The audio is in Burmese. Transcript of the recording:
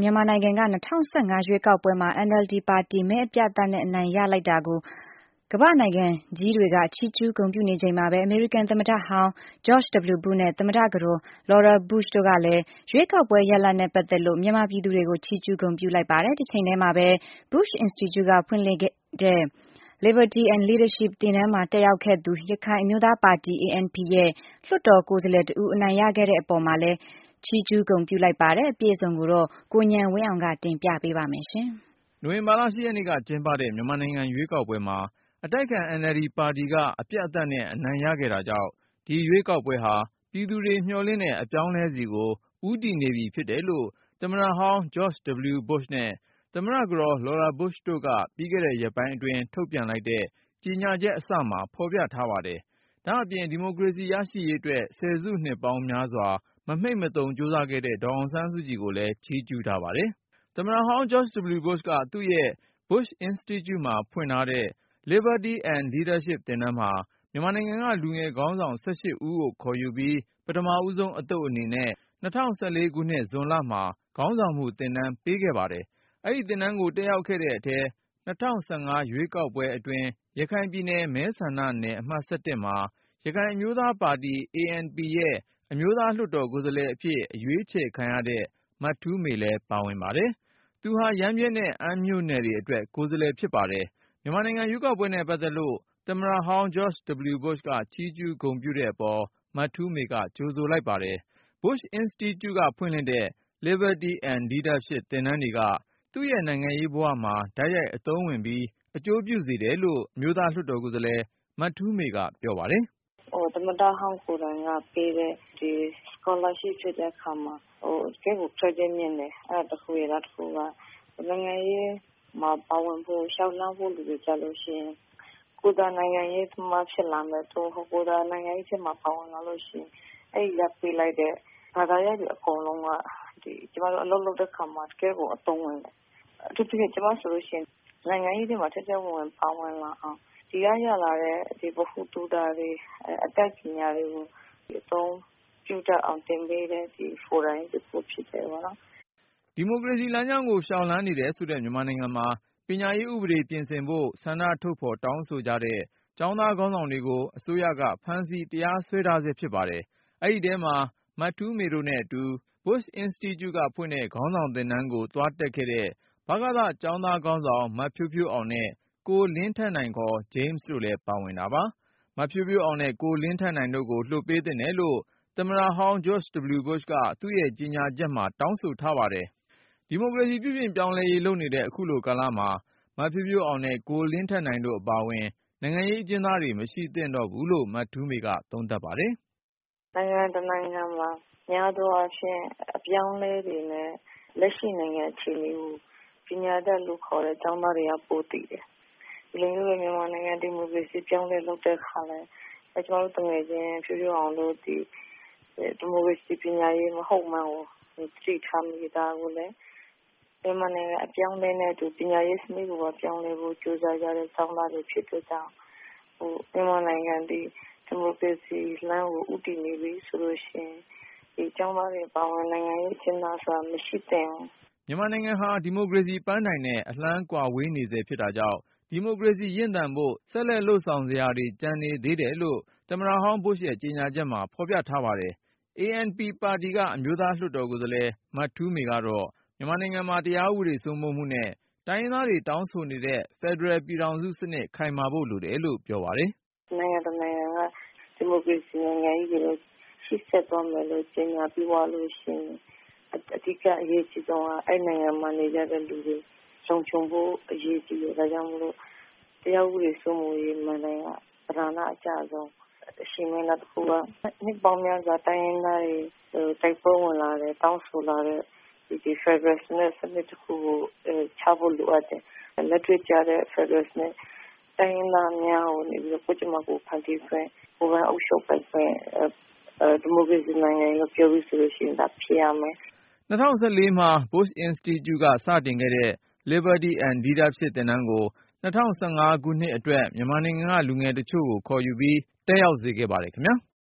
မြန်မာနိုင်ငံက2015ရွေးကောက်ပွဲမှာ NLD ပါတီမဲအပြတ်အသတ်နဲ့အနိုင်ရလိုက်တာကိုကမ္ဘာ့နိုင်ငံကြီးတွေကချီးကျူးဂုဏ်ပြုနေချိန်မှာပဲ အမေရိကန်သမ္မတဟောင်း George W. Bush နဲ့သမ္မတကတော် Laura Bush တို့ကလည်းရွေးကောက်ပွဲရလဒ်နဲ့ပတ်သက်လို့မြန်မာပြည်သူတွေကိုချီးကျူးဂုဏ်ပြုလိုက်ပါတယ်။ တချိန်တည်းမှာပဲ Bush Institute ကဖွင့်လှစ်တဲ့ Liberty and Leadership သင်တန်းမှာတက်ရောက်ခဲ့သူ ရခိုင်အမျိုးသားပါတီ ANP ရဲ့လွှတ်တော်ကိုယ်စားလှယ်တဦးအနိုင်ရခဲ့တဲ့အပေါ်မှာလည်းချီးကျူးဂုဏ်ပြုလိုက်ပါတယ်။ အပြည့်အစုံကိုတော့ကိုဉာဏ်ဝင်းအောင်ကတင်ပြပေးပါမယ်။နိုဝင်ဘာလ 8 ရက်နေ့ကကျင်းပတဲ့မြန်မာနိုင်ငံရွေးကောက်ပွဲမှာအတိုက်အခံ NLD ပါတီကအပြတ်အသတ်နဲ့အနိုင်ရခဲ့တာကြောင့်ဒီရွေးကောက်ပွဲဟာပြည်သူတွေမျှော်လင့်တဲ့အပြောင်းအလဲစီကိုဦးတည်နေပြီဖြစ်တယ်လို့သမ္မတဟောင်း George W. Bush နဲ့သမ္မတကတော် Laura Bush တို့ကပြီးခဲ့တဲ့ရက်ပိုင်းအတွင်းထုတ်ပြန်လိုက်တဲ့ကြေညာချက်အစမှာဖော်ပြထားပါတယ်။ဒါ့အပြင်ဒီမိုကရေစီရရှိရေးအတွက်ဆယ်စုနှစ်ပေါင်းများစွာမမှိတ်မသုန်ကြိုးစားခဲ့တဲ့ဒေါ်အောင်ဆန်းစုကြည်ကိုလည်းချီးကျူးထားပါတယ်။သမ္မတဟောင်း George W. Bush ကသူ့ရဲ့ Bush Institute မှာဖွင့်ထားတဲ့ Liberty and Leadership သင်တန်းမှာမြန်မာနိုင်ငံကလူငယ်ခေါင်းဆောင်18ဦးကိုခေါ်ယူပြီးပထမဦးဆုံးအသုတ်အနေနဲ့2014ခုနှစ်ဇွန်လမှာခေါင်းဆောင်မှုသင်တန်းပေးခဲ့ပါတယ်။အဲဒီသင်တန်းကိုတက်ရောက်ခဲ့တဲ့အထဲ2015ရွေးကောက်ပွဲအတွင်းရခိုင်ပြည်နယ်မဲဆန္ဒနယ်အမှတ် 17မှာရခိုင်အမျိုးသားပါတီ ANP ရဲ့အမျိုးသားလွှတ်တော်ကိုယ်စားလှယ်အဖြစ်အရွေးချယ်ခံရတဲ့မထူးမေလည်းပါဝင်ပါတယ်။သူဟာရမ်းဗြဲနဲ့အမ်းမြို့နယ်တွေအတွက်ကိုယ်စားလှယ်ဖြစ်ပါတယ်။မြန်မာနိုင်ငံရွေးကောက်ပွဲနဲ့ပတ်သက်လို့သမ္မတဟောင်း George W. Bush ကချီးကျူးဂုဏ်ပြုတဲ့အပေါ်မထူးမေကကြိုဆိုလိုက်ပါတယ်။ Bush Institute ကဖွင့်လှစ်တဲ့ Liberty and Leadership သင်တန်းတွေကသူ့ရဲ့နိုင်ငံရေးဘဝမှာတိုက်ရိုက်အသုံးဝင်ပြီးအကျိုးပြုစေတယ်လို့အမျိုးသားလွှတ်တော်ကိုယ်စားလှယ်မထူးမေကပြောပါတယ်။သမ္မတဟောင်းကိုယ်တိုင်ကပေးတဲ့ဒီ scholarship ဖြစ်တဲ့အခါမှာတကယ့်ကို credit မြင့်တယ်အဲ့ဒါတစ်ခုရတာတစ်ခုကနိုင်ငံရေးမှာပါဝင်ဖို့ရှောက်လန်းဖို့လူတွေကြလို့ရှိရင်ကိုယ်တိုင်နိုင်ငံရေးသမားဖြစ်လာမယ်တော့ကိုယ်တိုင်နိုင်ငံရေးဖြစ်မှာပါဝင်လာလို့ရှိရင်အဲ့ဒီကပေးလိုက်တဲ့ဘာသာရပ်တွေအကုန်လုံးကကျမတို့အလုပ်လုပ်တဲ့ခါမှာတကယ်ကိုအသုံးဝင်တယ်အထူးသဖြင့်ကျမဆိုလို့ရှိရင်နိုင်ငံရေးတွေမှာတက်တက်ဝင်ပါဝင်လာအောင်ဒီရလာတဲ့ဒီဗဟုသုတတွေအတတ်ပညာတွေကိုအသုံးပြုတတ်အောင်သင်ပေးတဲ့ဒီ forum တစ်ခုဖြစ်တယ်ပေါ့နော်ဒီမိုကရေစီလမ်းကြောင်းကိုရှောင်လန်းနေတယ်ဆိုတဲ့မြန်မာနိုင်ငံမှာပညာရေးဥပဒေပြင်ဆင်ဖို့ဆန္ဒထုတ်ဖော်တောင်းဆိုကြတဲ့ကျောင်းသားခေါင်းဆောင်တွေကိုအစိုးရကဖမ်းဆီးတရားစွဲထားဆဲဖြစ်ပါတယ်။အဲဒီထဲမှာမထူးမေတို့နဲ့အတူ Bush Institute ကဖွင့်တဲ့ခေါင်းဆောင်သင်တန်းကိုသွားတက်ခဲ့တဲ့ဗကသကျောင်းသားခေါင်းဆောင်မဖြိုးဖြိုးအောင်နဲ့ကိုလင်းထက်နိုင်ခေါ် James တို့လည်းပါဝင်တာပါ။မဖြိုးဖြိုးအောင်နဲ့ကိုလင်းထက်နိုင်တို့ကိုလွှတ်ပေးသင့်တယ်လို့သမ္မတဟောင်း George W. Bush ကသူ့ရဲ့ကြေညာချက်မှာတောင်းဆိုထားပါတယ်။ဒီမိုကရေစီပြုပြင်ပြောင်းလဲရေးလုပ်နေတဲ့အခုလိုကာလမှာမဖြိုးဖြိုးအောင်နဲ့ကိုလင်းထက်နိုင်တို့အပါအဝင်နိုင်ငံရေးအကျဉ်းသားတွေမရှိသင့်တော့ဘူးလို့မထူးမေကသုံးသပ်ပါတယ်။နိုင်ငံတကာနိုင်ငံမှာများသောအားဖြင့်အပြောင်းလဲတွေနဲ့လက်ရှိနိုင်ငံအခြေအနေကိုပညာတတ်လို့ခေါ်တဲ့ကျောင်းသားတွေကပိုသိတယ်။ဒီလိုမျိုးမြန်မာနိုင်ငံဒီမိုကရေစီပြောင်းလဲလုပ်တဲ့ခါလဲကျွန်တော်တို့တကယ်ချင်းဖြိုးဖြိုးအောင်လို့ဒီမိုကရေစီပညာရေးမဟုတ်မှန်းကိုသိထားမိတာကိုလည်းမြန်မာနိုင်ငံအပြောင်းလဲနဲ့ပညာရေးစနစ်ကိုပြောင်းလဲဖို့ကြိုးစားကြတဲ့ကျောင်းသားတွေဖြစ်တဲ့ကြောင့်မြန်မာနိုင်ငံဒီမိုကရေစီလမ်းကိုဦးတည်နေပြီဆိုလို့ရှိရင်ဒီကျောင်းသားတွေပါဝင်နိုင်ငံရေးကျင်းသားဆိုတာမရှိသင့်ဘူးမြန်မာနိုင်ငံဟာဒီမိုကရေစီပန်းတိုင်နဲ့အလှမ်းကွာဝေးနေစေဖြစ်တာကြောင့်ဒီမိုကရေစီရင့်သန်ဖို့ဆက်လက်လှုပ်ဆောင်စရာတွေကြံနေသေးတယ်လို့သမ္မတဟောင်း Bush ရဲ့ကြေညာချက်မှာဖော်ပြထားပါတယ်။ ANP ပါတီကအမျိုးသားလွှတ်တော်ကိုယ်စားလှယ်မထူးမေကတော့မြန်မာနိုင်ငံမှာတရားဥပဒေစိုးမိုးမှုနဲ့တိုင်းရင်းသားတွေတောင်းဆိုနေတဲ့ဖက်ဒရယ်ပြည်ထောင်စုစနစ်ခိုင်မာဖို့လိုတယ်လို့ပြောပါတယ်။နိုင်ငံတကာနိုင်ငံကဒီမိုကရေစီနိုင်ငံကြီးကိုရှေ့ဆက်သွားမယ်လို့ကြေညာပြီးသွားလို့ရှိရင်အဓိကအရေးကြီးဆုံးကအဲ့နိုင်ငံမှာနေကြတဲ့လူတွေလုံခြုံဖို့အရေးကြီးတယ်ဒါကြောင့်မလို့တရားဥပဒေစိုးမိုးရေးမှန်တယ်ကပဓာနအကျဆုံးအရှိန်မင်းတစ်ခုကနှစ်ပေါင်းများစွာတိုင်းရင်းသားတွေတိုက်ပွဲဝင်လာတယ်တောင်းဆိုလာတဲ့ဒီ Federal စနစ်တစ်ခုကိုချဖို့လိုအပ်တယ်လက်တွေ့ကျတဲ့ Federal စနစ်တိုင်းရင်းသားများကိုနေပြီးကိုယ့်ကျမကိုဖန်တီးခွင့်ကိုယ်ပိုင်အုပ်ချုပ်ပိုင်ခွင့်ဒီမိုကရေစီနိုင်ငံလို့ပြောပြီးဆိုလို့ရှိရင်ဒါဖြစ်ရမယ် 2014မှာ Bush Institute ကစတင်ခဲ့တဲ့ Liberty and Leadership သင်တန်းကို2015ခုနှစ်အတွက်မြန်မာနိုင်ငံကလူငယ်တချို့ကိုခေါ်ယူပြီးတက်ရောက်စေခဲ့ပါတယ်ခင်ဗျာ